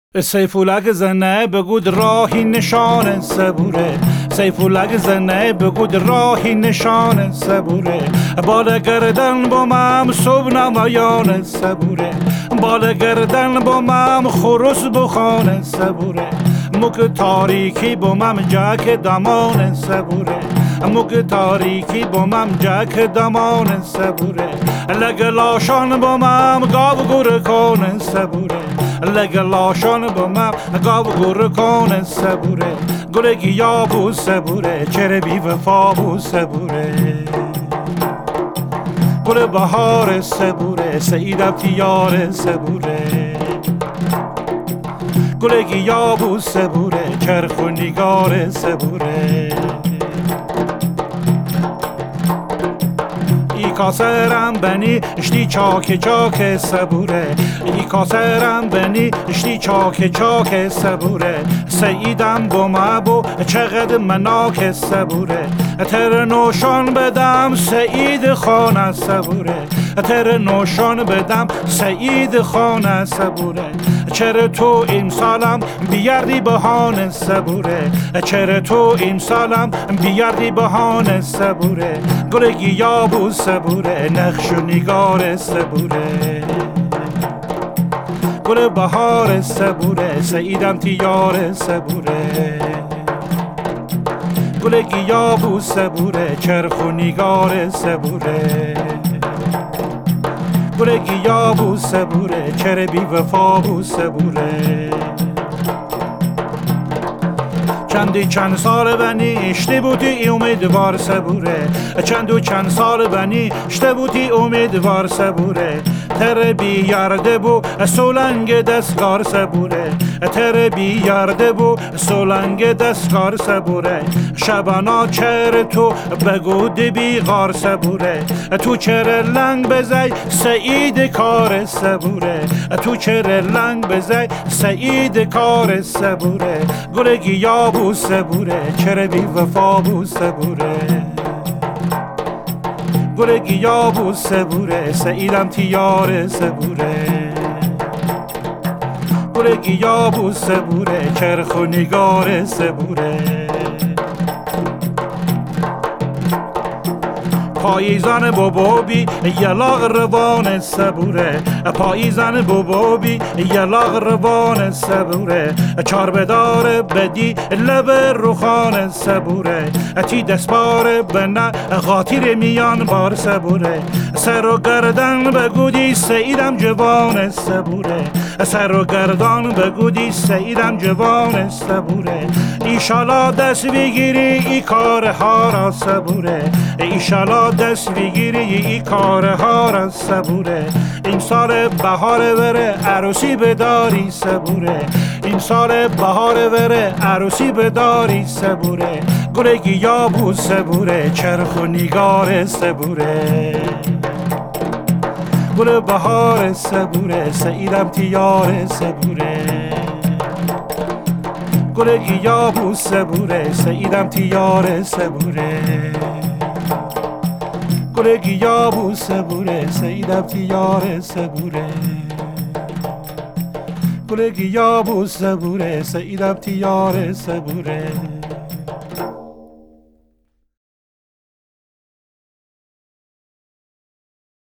سیفولک زنه بگود راهی نشان صبوره، سیفولک زنه بگود راهی نشان صبوره. بال گردن با مم صبح نمایان صبوره، بال گردن با مم خروس بخان صبوره. مک تاریکی با مم جک دمان صبوره، مک تاریکی با مم جک دمان صبوره. لگلاشان با مم گاو گور کن صبوره، لگلاشان با مم گاو گور کن صبوره. گل گیا بو صبوره، چره بی وفا بو صبوره. گل بهار صبوره، سعیدم تیار صبوره. گل گیا بو صبوره، چرخ و نگار صبوره. ای کاسرم بنی اشتی چاک چاک صبوره، ای کاسرم بنی اشتی چاک چاک صبوره. سعیدم با مبو چقدر مناک صبوره، تر نوشان بدم سعید خانه صبوره، تر نوشان بدم سعید خانه صبوره. چرا تو این سالم بیاردی بهانه صبوره، چرا تو این سالم بیاردی بهانه صبوره. گل گیا بو صبوره، نقش و نگار صبوره. گل بهار صبوره، سعیدم تیار صبوره. گل گیا بو صبوره، چرخ و نگار صبوره. گل گیا بو صبوره، چره بی وفا بو صبوره. چند سال بنی اشته بودی امیدوار صبوره، چند سال بنی اشته بودی امیدوار صبوره. تر بی یارده بو سولنگ دستگار صبوره، تر بی یارده بو سولنگ دستگار صبوره. شبانا چر تو بگود بی غار صبوره، تو چر لنگ بزی سعید کار صبوره، تو چر لنگ بزی سعید کار صبوره. گل گیا بو صبوره، چرا بی وفا بو صبوره. گل گیا بو صبوره، سعیدم تیار صبوره. گل گیا بو صبوره، چرخ و نگار صبوره. پاییزان بابی یلاغ روان صبوره، پاییزان بابی یلاغ روان صبوره. چار بدار بدی لب روخان صبوره، تی دستبار بنا خاطر میان بار صبوره. سر و گردن بگودی سعیدم جوان صبوره، سر و گردان بگودی سعیدم جوان صبوره. ایشالا دست بگیری ای کارها را صبوره، ایشالا دست بگیری ای کارها را صبوره. این سال بهار وره عروسی بداری صبوره، این سال بهار وره عروسی بداری صبوره. گل گیا بو صبوره، چرخ و نگار صبوره. گل بهار صبوره، سعیدم تیار صبوره. گل گیا بو صبوره، سعیدم تیار صبوره. گل گیا بو صبوره، سعیدم تیار صبوره. گل گیا بو صبوره، سعیدم تیار صبوره.